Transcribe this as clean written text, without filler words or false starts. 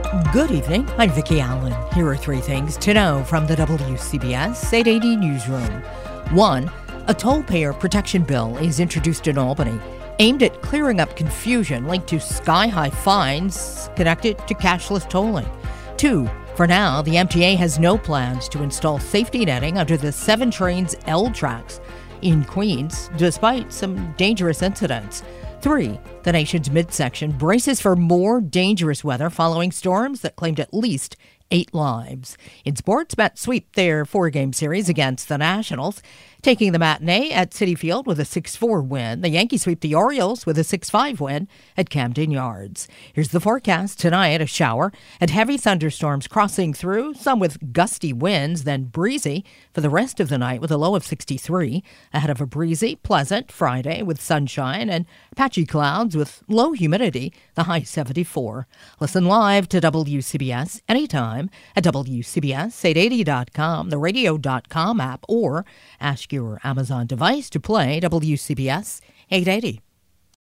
Good evening. I'm Vicki Allen. Here are three things to know from the WCBS 880 newsroom. 1. A toll payer protection bill is introduced in Albany aimed at clearing up confusion linked to sky-high fines connected to cashless tolling. 2. For now, the MTA has no plans to install safety netting under the 7 trains L tracks in Queens, despite some dangerous incidents. 3. The nation's midsection braces for more dangerous weather following storms that claimed at least 8 lives. In sports, Mets sweep their 4-game series against the Nationals, taking the matinee at Citi Field with a 6-4 win. The Yankees sweep the Orioles with a 6-5 win at Camden Yards. Here's the forecast. Tonight, a shower and heavy thunderstorms crossing through, some with gusty winds, then breezy for the rest of the night with a low of 63, ahead of a breezy, pleasant Friday with sunshine and patchy clouds with low humidity, the high 74. Listen live to WCBS anytime at WCBS880.com, the radio.com app, or ask your Amazon device to play WCBS 880.